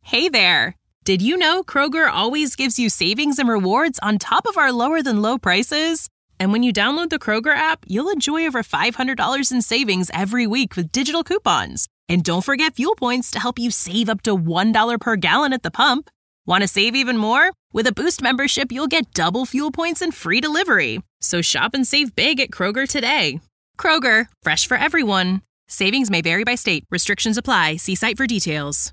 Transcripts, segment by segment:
Hey there! Did you know Kroger always gives you savings and rewards on top of our lower-than-low prices? And when you download the Kroger app, you'll enjoy over $500 in savings every week with digital coupons. And don't forget fuel points to help you save up to $1 per gallon at the pump. Want to save even more? With a Boost membership, you'll get double fuel points and free delivery. So shop and save big at Kroger today. Kroger, fresh for everyone. Savings may vary by state. Restrictions apply. See site for details.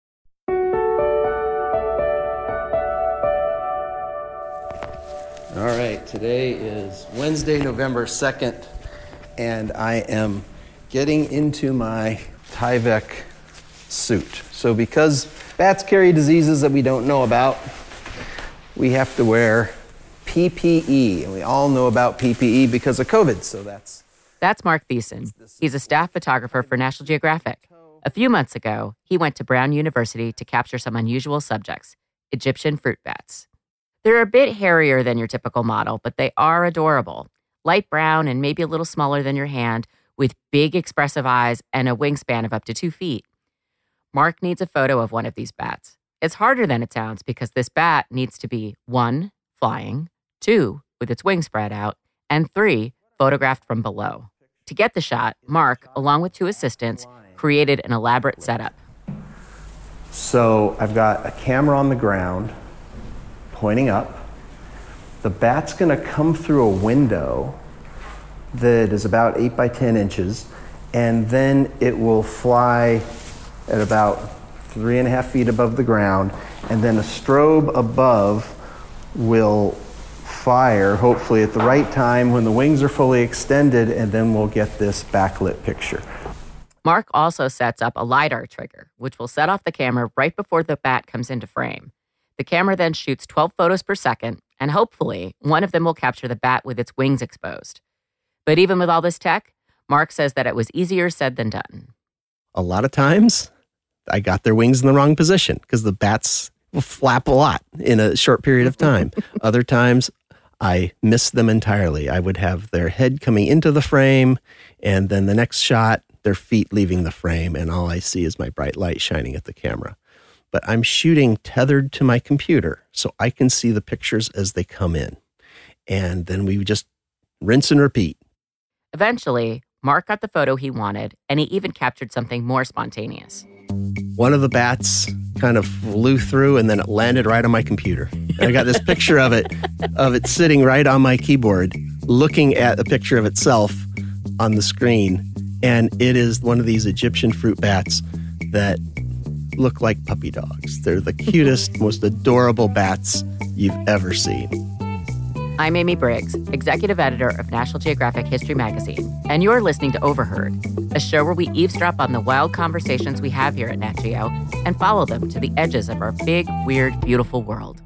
All right, today is Wednesday, November 2nd, and I am getting into my Tyvek suit. So because bats carry diseases that we don't know about, we have to wear PPE, and we all know about PPE because of COVID, so that's Mark Thiessen. He's a staff photographer for National Geographic. A few months ago, he went to Brown University to capture some unusual subjects, Egyptian fruit bats. They're a bit hairier than your typical model, but they are adorable. Light brown and maybe a little smaller than your hand, with big expressive eyes and a wingspan of up to 2 feet. Mark needs a photo of one of these bats. It's harder than it sounds because this bat needs to be 1, flying, 2, with its wings spread out, and 3, photographed from below. To get the shot, Mark, along with 2 assistants, created an elaborate setup. So I've got a camera on the ground pointing up. The bat's going to come through a window that is about 8 by 10 inches, and then it will fly at about 3.5 feet above the ground, and then a strobe above will fire, hopefully at the right time when the wings are fully extended, and then we'll get this backlit picture. Mark also sets up a LiDAR trigger, which will set off the camera right before the bat comes into frame. The camera then shoots 12 photos per second, and hopefully, one of them will capture the bat with its wings exposed. But even with all this tech, Mark says that it was easier said than done. A lot of times, I got their wings in the wrong position because the bats will flap a lot in a short period of time. Other times, I missed them entirely. I would have their head coming into the frame, and then the next shot, their feet leaving the frame, and all I see is my bright light shining at the camera. But I'm shooting tethered to my computer, so I can see the pictures as they come in. And then we just rinse and repeat. Eventually, Mark got the photo he wanted, and he even captured something more spontaneous. One of the bats kind of flew through, and then it landed right on my computer. And I got this picture of it sitting right on my keyboard, looking at a picture of itself on the screen. And it is one of these Egyptian fruit bats that look like puppy dogs. They're the cutest, most adorable bats you've ever seen. I'm Amy Briggs, executive editor of National Geographic History Magazine, and you're listening to Overheard, a show where we eavesdrop on the wild conversations we have here at Nat Geo and follow them to the edges of our big, weird, beautiful world.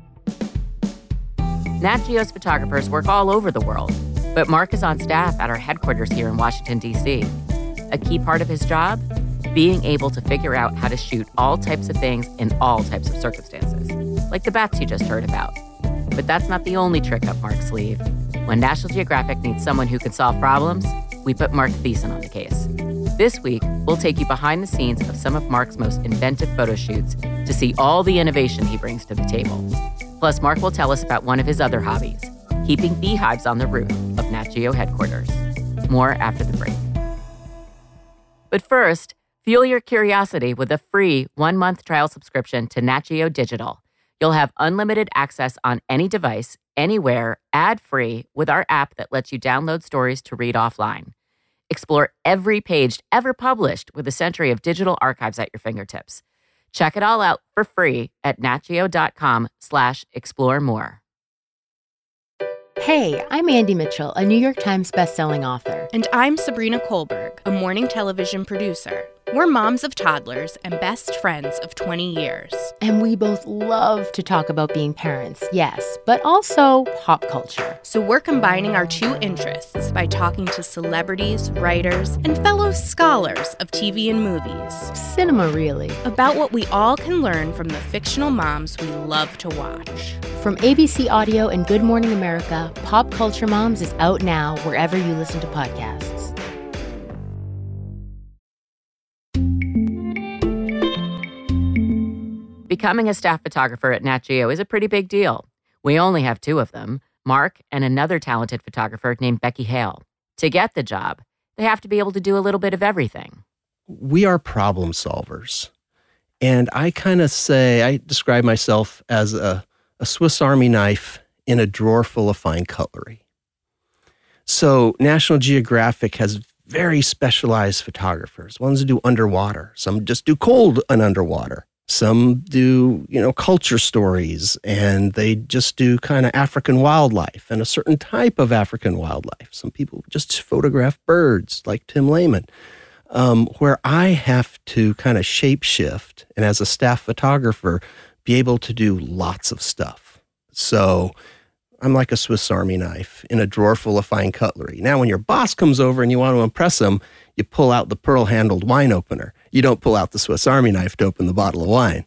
Nat Geo's photographers work all over the world, but Mark is on staff at our headquarters here in Washington, D.C. A key part of his job? Being able to figure out how to shoot all types of things in all types of circumstances, like the bats you just heard about. But that's not the only trick up Mark's sleeve. When National Geographic needs someone who can solve problems, we put Mark Thiessen on the case. This week, we'll take you behind the scenes of some of Mark's most inventive photo shoots to see all the innovation he brings to the table. Plus, Mark will tell us about one of his other hobbies, keeping beehives on the roof of Nat Geo headquarters. More after the break. But first, fuel your curiosity with a free 1-month trial subscription to Nat Geo Digital. You'll have unlimited access on any device, anywhere, ad-free, with our app that lets you download stories to read offline. Explore every page ever published with a century of digital archives at your fingertips. Check it all out for free at natgeo.com/explore more. Hey, I'm Andy Mitchell, a New York Times bestselling author. And I'm Sabrina Kohlberg, a morning television producer. We're moms of toddlers and best friends of 20 years. And we both love to talk about being parents, yes, but also pop culture. So we're combining our two interests by talking to celebrities, writers, and fellow scholars of TV and movies. Cinema, really. About what we all can learn from the fictional moms we love to watch. From ABC Audio and Good Morning America, Pop Culture Moms is out now wherever you listen to podcasts. Becoming a staff photographer at Nat Geo is a pretty big deal. We only have 2 of them, Mark and another talented photographer named Becky Hale. To get the job, they have to be able to do a little bit of everything. We are problem solvers. And I describe myself as a Swiss Army knife in a drawer full of fine cutlery. So National Geographic has very specialized photographers, ones who do underwater. Some just do cold and underwater. Some do, culture stories, and they just do kind of African wildlife and a certain type of African wildlife. Some people just photograph birds, like Tim Lehman, where I have to kind of shapeshift and as a staff photographer, be able to do lots of stuff. So I'm like a Swiss Army knife in a drawer full of fine cutlery. Now, when your boss comes over and you want to impress him, you pull out the pearl-handled wine opener. You don't pull out the Swiss Army knife to open the bottle of wine.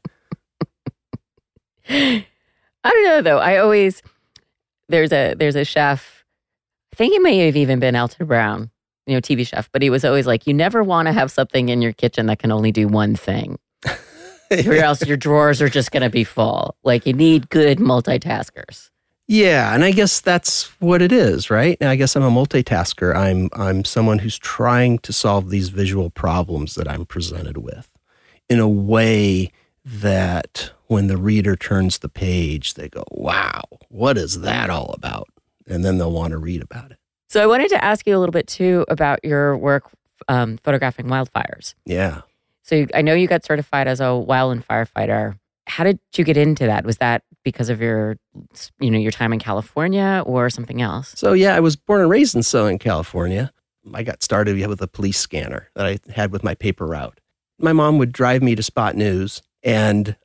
I don't know, though. There's a chef, I think he may have even been Elton Brown, TV chef, but he was always like, you never want to have something in your kitchen that can only do one thing. Or else your drawers are just going to be full. Like, you need good multitaskers. Yeah, and I guess that's what it is, right? And I guess I'm a multitasker. I'm someone who's trying to solve these visual problems that I'm presented with in a way that when the reader turns the page, they go, wow, what is that all about? And then they'll want to read about it. So I wanted to ask you a little bit, too, about your work photographing wildfires. Yeah. So I know you got certified as a wildland firefighter. How did you get into that? Was that because of your time in California or something else? So yeah, I was born and raised in Southern California. I got started with a police scanner that I had with my paper route. My mom would drive me to Spot News, and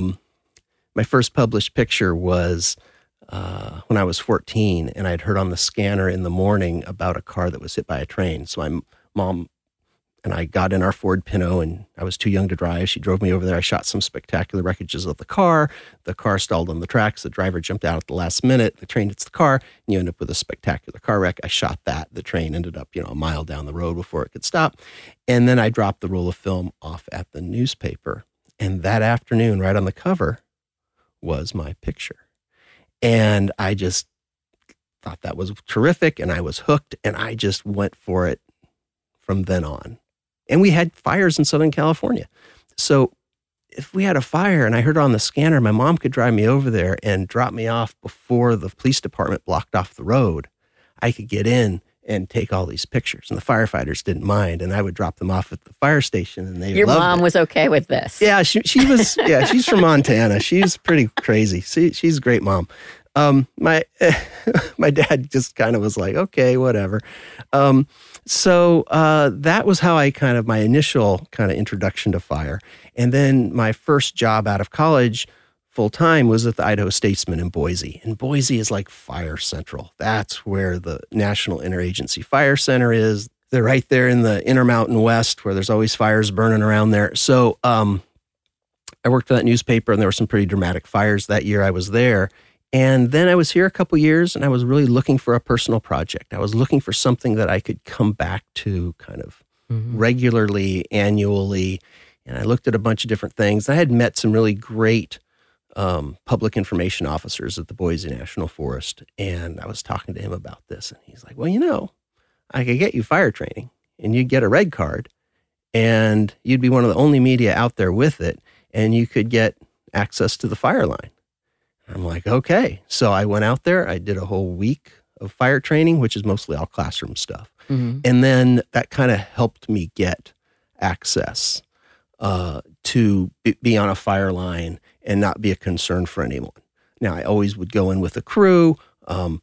my first published picture was when I was 14, and I'd heard on the scanner in the morning about a car that was hit by a train. So my mom and I got in our Ford Pinto, and I was too young to drive. She drove me over there. I shot some spectacular wreckages of the car. The car stalled on the tracks. The driver jumped out at the last minute. The train hits the car, and you end up with a spectacular car wreck. I shot that. The train ended up, a mile down the road before it could stop. And then I dropped the roll of film off at the newspaper. And that afternoon, right on the cover, was my picture. And I just thought that was terrific, and I was hooked, and I just went for it from then on. And we had fires in Southern California. So if we had a fire and I heard it on the scanner, my mom could drive me over there and drop me off before the police department blocked off the road. I could get in and take all these pictures. And the firefighters didn't mind. And I would drop them off at the fire station, and they loved it. Your mom was okay with this. Yeah, she was. Yeah, she's from Montana. She's pretty crazy. She's a great mom. My dad just kind of was like, okay, whatever. So that was how my initial kind of introduction to fire. And then my first job out of college full time was at the Idaho Statesman in Boise. And Boise is like Fire Central. That's where the National Interagency Fire Center is. They're right there in the Intermountain West where there's always fires burning around there. So I worked for that newspaper, and there were some pretty dramatic fires that year I was there. And then I was here a couple years, and I was really looking for a personal project. I was looking for something that I could come back to kind of regularly, annually. And I looked at a bunch of different things. I had met some really great public information officers at the Boise National Forest, and I was talking to him about this. And he's like, well, I could get you fire training, and you'd get a red card, and you'd be one of the only media out there with it, and you could get access to the fire line. I'm like, okay. So I went out there. I did a whole week of fire training, which is mostly all classroom stuff. Mm-hmm. And then that kind of helped me get access to be on a fire line and not be a concern for anyone. Now, I always would go in with a crew. And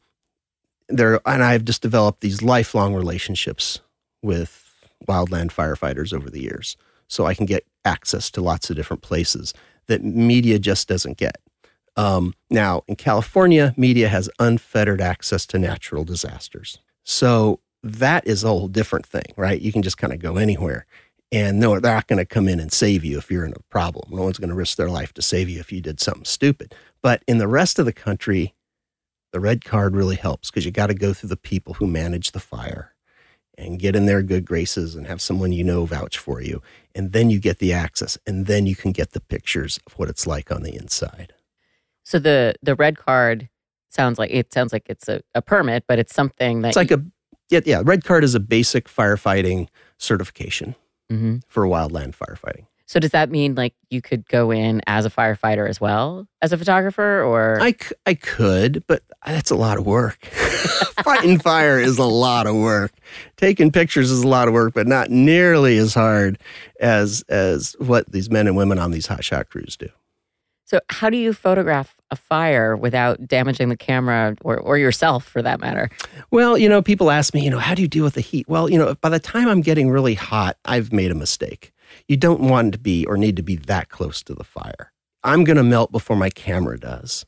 I've just developed these lifelong relationships with wildland firefighters over the years. So I can get access to lots of different places that media just doesn't get. Now, in California, media has unfettered access to natural disasters. So that is a whole different thing, right? You can just kind of go anywhere. And no, they're not going to come in and save you if you're in a problem. No one's going to risk their life to save you if you did something stupid. But in the rest of the country, the red card really helps because you got to go through the people who manage the fire. and get in their good graces and have someone you know vouch for you. And then you get the access, and then you can get the pictures of what it's like on the inside. So the red card sounds like it's a permit, but it's something that... It's like red card is a basic firefighting certification for wildland firefighting. So does that mean like you could go in as a firefighter as well as a photographer, or? I could, but that's a lot of work. Fighting fire is a lot of work. Taking pictures is a lot of work, but not nearly as hard as what these men and women on these hotshot crews do. So how do you photograph a fire without damaging the camera or yourself for that matter? Well, people ask me, how do you deal with the heat? Well, by the time I'm getting really hot, I've made a mistake. You don't want to be or need to be that close to the fire. I'm going to melt before my camera does.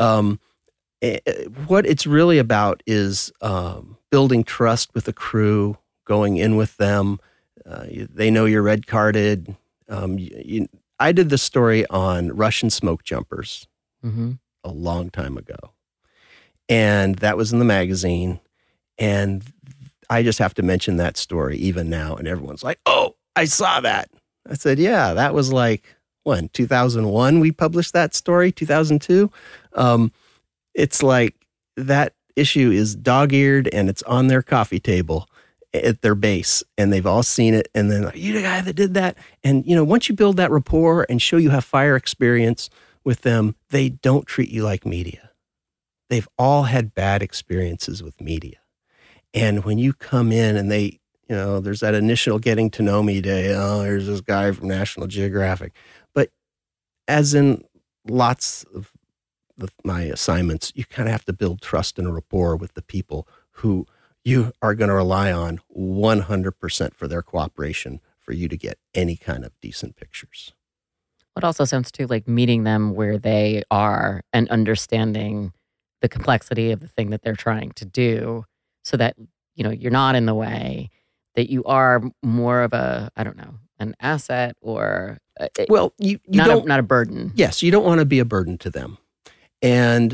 What it's really about is building trust with the crew, going in with them. They know you're red carded. I did this story on Russian smoke jumpers a long time ago. And that was in the magazine. And I just have to mention that story even now. And everyone's like, oh, I saw that. I said, yeah, that was like, when, 2001 we published that story, 2002? It's like that issue is dog-eared and it's on their coffee table at their base, and they've all seen it, and then, you the guy that did that? And, once you build that rapport and show you have fire experience with them, they don't treat you like media. They've all had bad experiences with media. And when you come in and they, there's that initial getting to know me day. Oh, here's this guy from National Geographic. But as in lots of my assignments, you kind of have to build trust and rapport with the people who you are going to rely on 100% for their cooperation for you to get any kind of decent pictures. It also sounds too like meeting them where they are and understanding the complexity of the thing that they're trying to do, so that, you're not in the way, that you are more of an asset or you not a burden. Yes, you don't want to be a burden to them. And,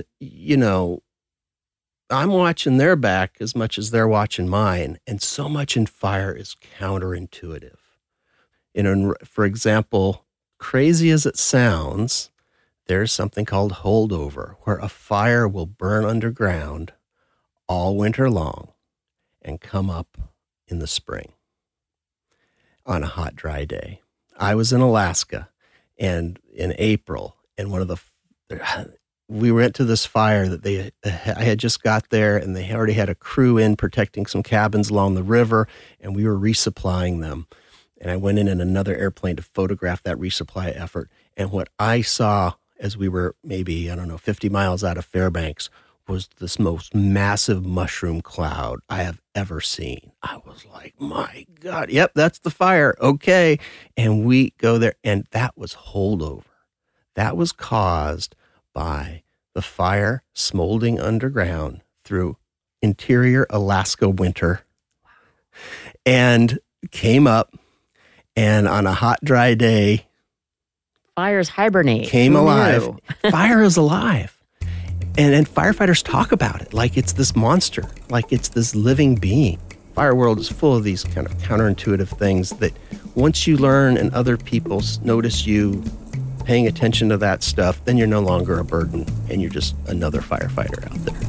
I'm watching their back as much as they're watching mine. And so much in fire is counterintuitive. For example, crazy as it sounds, there's something called holdover, where a fire will burn underground all winter long and come up in the spring on a hot, dry day. I was in Alaska and in April, and we went to this fire that I had just got there, and they already had a crew in protecting some cabins along the river, and we were resupplying them. And I went in another airplane to photograph that resupply effort. And what I saw as we were maybe, 50 miles out of Fairbanks was this most massive mushroom cloud I have ever seen. I was like, my God, yep, that's the fire. Okay. And we go there, and that was holdover. That was caused by the fire smoldering underground through interior Alaska winter. And came up, and on a hot, dry day, fires hibernate. Came alive. Fire is alive. And firefighters talk about it like it's this monster, like it's this living being. Fire world is full of these kind of counterintuitive things that once you learn and other people notice you paying attention to that stuff, then you're no longer a burden and you're just another firefighter out there.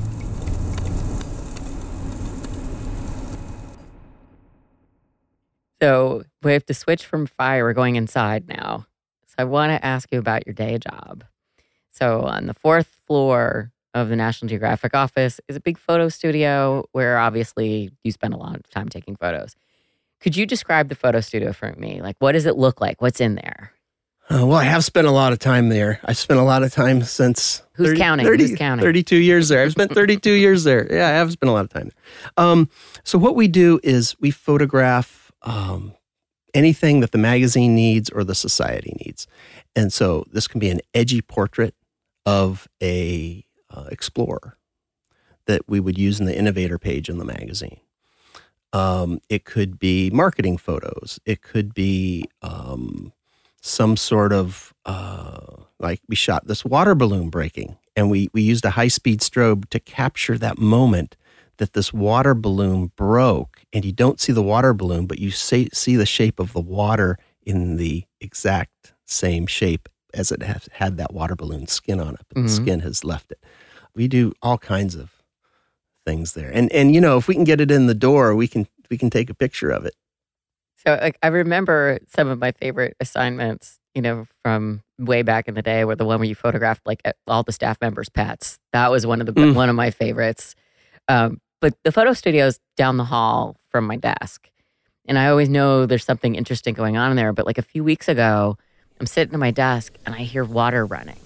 So we have to switch from fire. We're going inside now. So I want to ask you about your day job. So on the 4th floor of the National Geographic office is a big photo studio where obviously you spend a lot of time taking photos. Could you describe the photo studio for me? Like, what does it look like? What's in there? Well, I have spent a lot of time there. I spent a lot of time since... Who's counting? 32 years there. I've spent 32 years there. Yeah, I have spent a lot of time there. So what we do is we photograph anything that the magazine needs or the society needs. And so this can be an edgy portrait of a explorer that we would use in the innovator page in the magazine. It could be marketing photos. It could be some sort of, like we shot this water balloon breaking, and we used a high-speed strobe to capture that moment that this water balloon broke, and you don't see the water balloon, but you see the shape of the water in the exact same shape as it has had that water balloon skin on it, but the skin has left it. We do all kinds of things there. And if we can get it in the door, we can take a picture of it. So I remember some of my favorite assignments, from way back in the day, were the one where you photographed all the staff members' pets. That was one of my favorites. But the photo studio's down the hall from my desk. And I always know there's something interesting going on in there. But a few weeks ago, I'm sitting at my desk and I hear water running.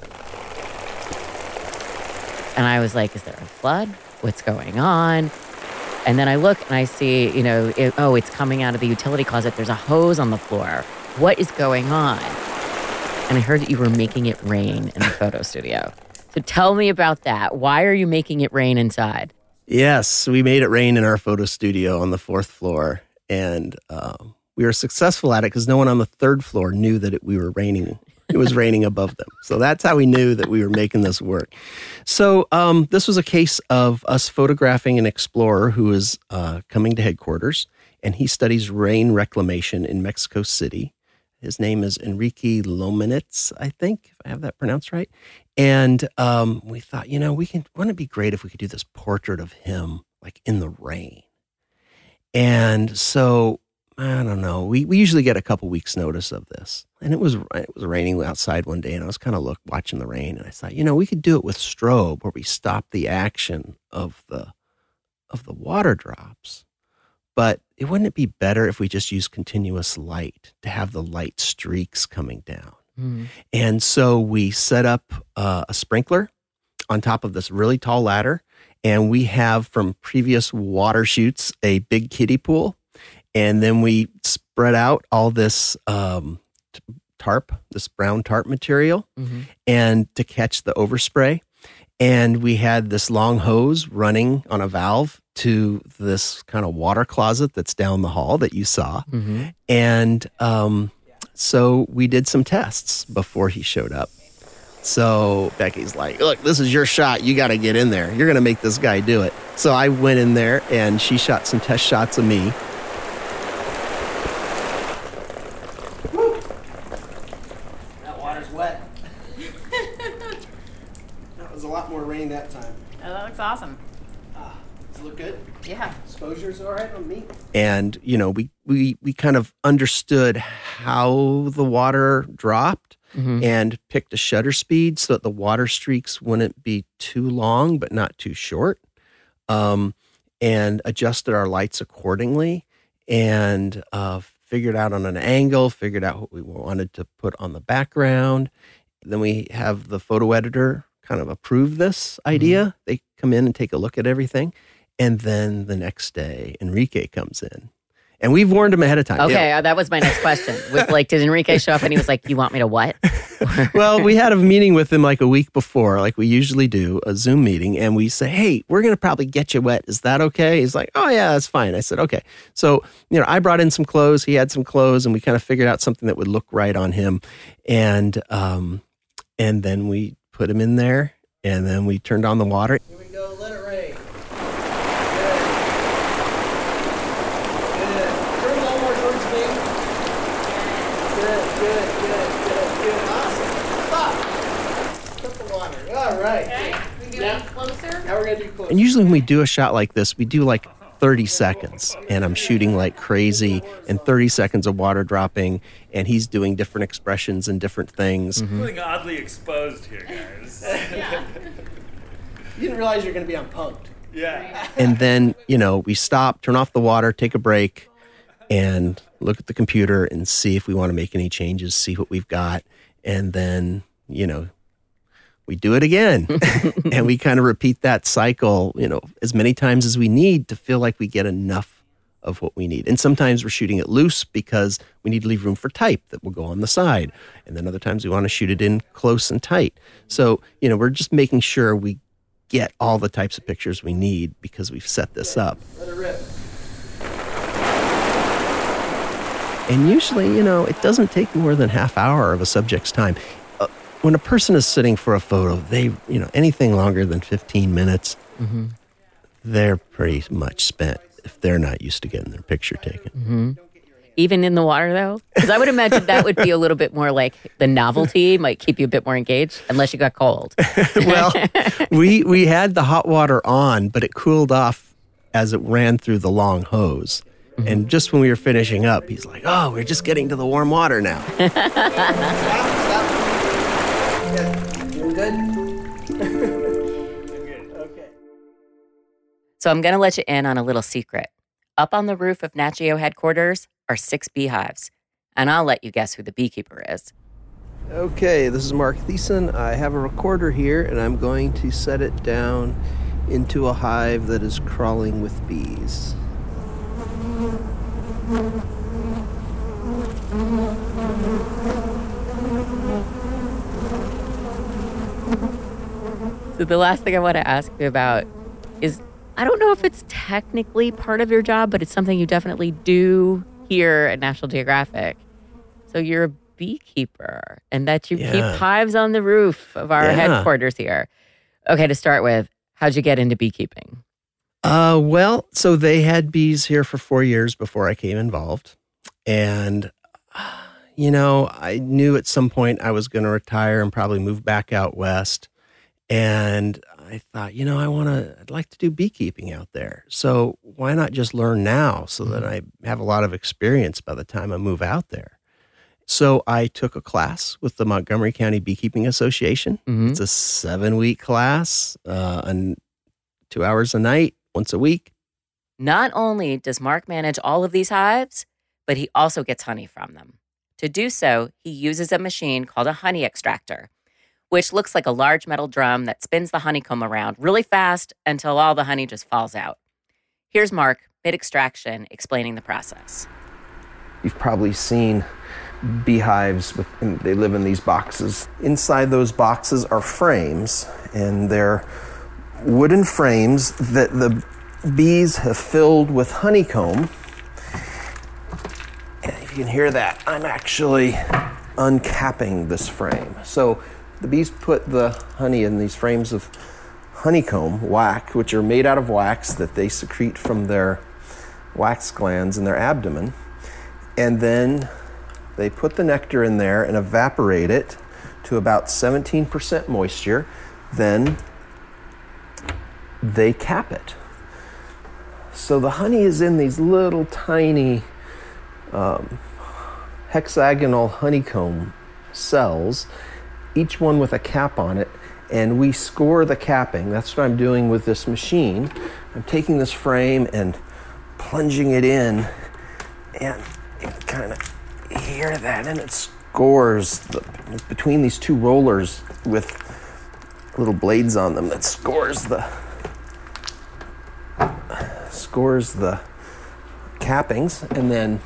And I was like, is there a flood? What's going on? And then I look and I see, it's coming out of the utility closet. There's a hose on the floor. What is going on? And I heard that you were making it rain in the photo studio. So tell me about that. Why are you making it rain inside? Yes, we made it rain in our photo studio on the 4th floor. And we were successful at it because no one on the 3rd floor knew that it was raining above them. So that's how we knew that we were making this work. So this was a case of us photographing an explorer who is coming to headquarters, and he studies rain reclamation in Mexico City. His name is Enrique Lomenitz, I think, if I have that pronounced right. And we thought, wouldn't it be great if we could do this portrait of him in the rain? And so, I don't know, we usually get a couple weeks notice of this. And it was raining outside one day, and I was kind of watching the rain, and I thought, we could do it with strobe, where we stop the action of the water drops. But wouldn't it be better if we just use continuous light to have the light streaks coming down? Mm-hmm. And so we set up a sprinkler on top of this really tall ladder, and we have from previous water shoots a big kiddie pool. And then we spread out all this tarp, this brown tarp material, and to catch the overspray. And we had this long hose running on a valve to this kind of water closet that's down the hall that you saw. Mm-hmm. And so we did some tests before he showed up. So Becky's like, look, this is your shot. You got to get in there. You're going to make this guy do it. So I went in there, and she shot some test shots of me. That time. Oh, that looks awesome. Does it look good? Yeah. Exposure's all right on me. And, we kind of understood how the water dropped and picked a shutter speed so that the water streaks wouldn't be too long but not too short, and adjusted our lights accordingly, and figured out on an angle, figured out what we wanted to put on the background. Then we have the photo editor kind of approve this idea. They come in and take a look at everything. And then the next day, Enrique comes in. And we've warned him ahead of time. Okay, that was my next question. Was did Enrique show up and he was like, you want me to what? Well, we had a meeting with him a week before, like we usually do, a Zoom meeting. And we say, hey, we're going to probably get you wet. Is that okay? He's like, oh, yeah, that's fine. I said, okay. So, I brought in some clothes. He had some clothes, and we kind of figured out something that would look right on him. And then we put him in there, and then we turned on the water. Here we go, let it rain. Good. Good. Turn a little more towards me. Good. Awesome. Stop. Put the water. All right. Okay. We do it closer? Now we're going to do closer. And usually when we do a shot like this, we do 30 seconds, and I'm shooting like crazy, and 30 seconds of water dropping, and he's doing different expressions and different things. Mm-hmm. Feeling oddly exposed here, guys. Yeah. You didn't realize you're going to be on Punk'd. Yeah. And then, we stop, turn off the water, take a break, and look at the computer and see if we want to make any changes, see what we've got, and then, we do it again. And we kind of repeat that cycle, as many times as we need to feel like we get enough of what we need. And sometimes we're shooting it loose because we need to leave room for type that will go on the side. And then other times we want to shoot it in close and tight. So, we're just making sure we get all the types of pictures we need because we've set this up. Let it rip. And usually, it doesn't take more than half hour of a subject's time. When a person is sitting for a photo, they, anything longer than 15 minutes, they're pretty much spent if they're not used to getting their picture taken. Mm-hmm. Even in the water, though? Because I would imagine that would be a little bit more like the novelty might keep you a bit more engaged, unless you got cold. Well, we had the hot water on, but it cooled off as it ran through the long hose. Mm-hmm. And just when we were finishing up, he's like, oh, we're just getting to the warm water now. Doing good? Okay. So I'm going to let you in on a little secret. Up on the roof of Nat Geo headquarters are 6 beehives, and I'll let you guess who the beekeeper is. Okay, this is Mark Thiessen. I have a recorder here, and I'm going to set it down into a hive that is crawling with bees. So the last thing I want to ask you about is, I don't know if it's technically part of your job, but it's something you definitely do here at National Geographic. So you're a beekeeper, and that you keep hives on the roof of our headquarters here. Okay, to start with, how'd you get into beekeeping? Well, so they had bees here for 4 years before I came involved. And, I knew at some point I was going to retire and probably move back out west. And I thought, I'd like to do beekeeping out there. So why not just learn now so that I have a lot of experience by the time I move out there? So I took a class with the Montgomery County Beekeeping Association. Mm-hmm. It's a 7-week class, and 2 hours a night, once a week. Not only does Mark manage all of these hives, but he also gets honey from them. To do so, he uses a machine called a honey extractor, which looks like a large metal drum that spins the honeycomb around really fast until all the honey just falls out. Here's Mark, mid-extraction, explaining the process. You've probably seen beehives, they live in these boxes. Inside those boxes are frames, and they're wooden frames that the bees have filled with honeycomb. And if you can hear that, I'm actually uncapping this frame. So the bees put the honey in these frames of honeycomb, wax, which are made out of wax that they secrete from their wax glands in their abdomen. And then they put the nectar in there and evaporate it to about 17% moisture. Then they cap it. So the honey is in these little tiny hexagonal honeycomb cells, each one with a cap on it, and we score the capping. That's what I'm doing with this machine. I'm taking this frame and plunging it in, and you kind of hear that, and it scores between these two rollers with little blades on them that scores the cappings, and then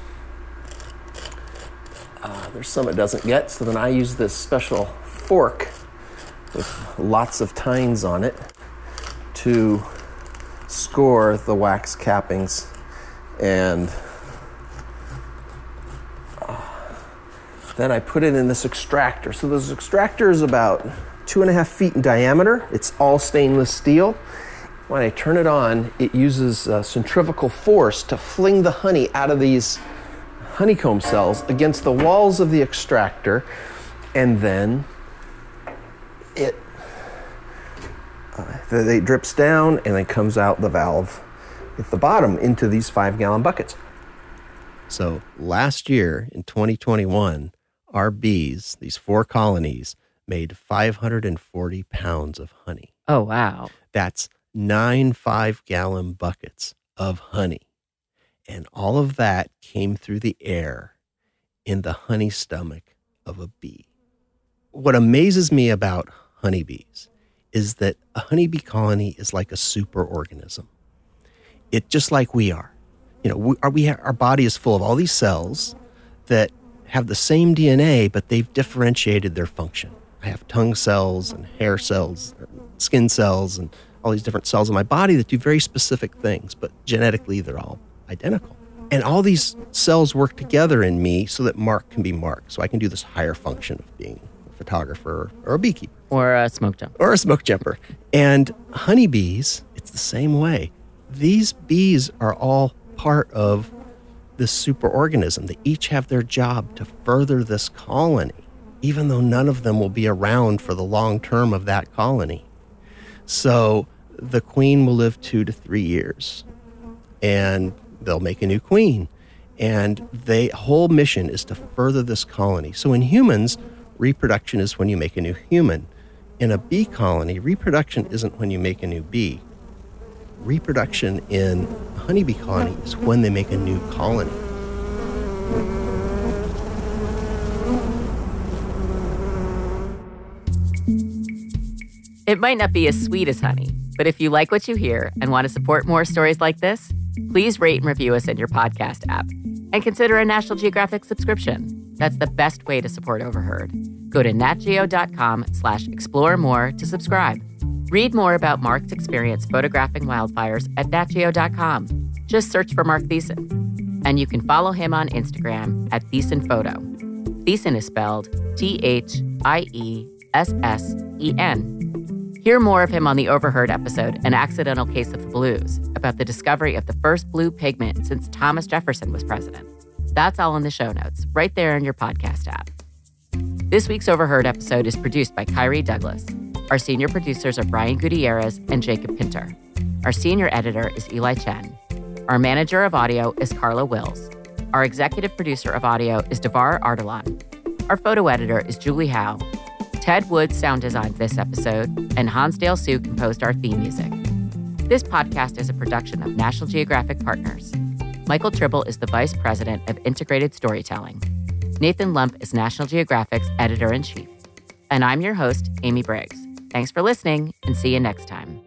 there's some it doesn't get, so then I use this special fork with lots of tines on it to score the wax cappings, and then I put it in this extractor. So this extractor is about 2.5 feet in diameter. It's all stainless steel. When I turn it on, it uses centrifugal force to fling the honey out of these honeycomb cells against the walls of the extractor, and then it drips down and then comes out the valve at the bottom into these 5-gallon buckets. So last year in 2021, our bees, these 4 colonies, made 540 pounds of honey. Oh, wow. That's 9 5-gallon buckets of honey. And all of that came through the air in the honey stomach of a bee. What amazes me about honeybees is that a honeybee colony is like a superorganism. It just like we are. Our body is full of all these cells that have the same DNA, but they've differentiated their function. I have tongue cells and hair cells, skin cells, and all these different cells in my body that do very specific things, but genetically they're all identical. And all these cells work together in me so that Mark can be Mark, so I can do this higher function of being a photographer or a beekeeper. Or a smoke jumper. Or a smoke jumper. And honeybees, it's the same way. these bees are all part of this superorganism. They each have their job to further this colony, even though none of them will be around for the long term of that colony. So the queen will live 2 to 3 years, and they'll make a new queen. And the whole mission is to further this colony. So in humans, reproduction is when you make a new human. In a bee colony, reproduction isn't when you make a new bee. Reproduction in a honeybee colony is when they make a new colony. It might not be as sweet as honey, but if you like what you hear and want to support more stories like this, please rate and review us in your podcast app. And consider a National Geographic subscription. That's the best way to support Overheard. Go to natgeo.com/explore more to subscribe. Read more about Mark's experience photographing wildfires at natgeo.com. Just search for Mark Thiessen. And you can follow him on Instagram at ThiessenPhoto. Thiessen is spelled Thiessen. Hear more of him on the Overheard episode, An Accidental Case of the Blues, about the discovery of the first blue pigment since Thomas Jefferson was president. That's all in the show notes, right there in your podcast app. This week's Overheard episode is produced by Kyrie Douglas. Our senior producers are Brian Gutierrez and Jacob Pinter. Our senior editor is Eli Chen. Our manager of audio is Carla Wills. Our executive producer of audio is Devar Ardalan. Our photo editor is Julie Howe. Ted Wood sound designed this episode, and Hansdale Sue composed our theme music. This podcast is a production of National Geographic Partners. Michael Tribble is the Vice President of Integrated Storytelling. Nathan Lump is National Geographic's Editor-in-Chief. And I'm your host, Amy Briggs. Thanks for listening, and see you next time.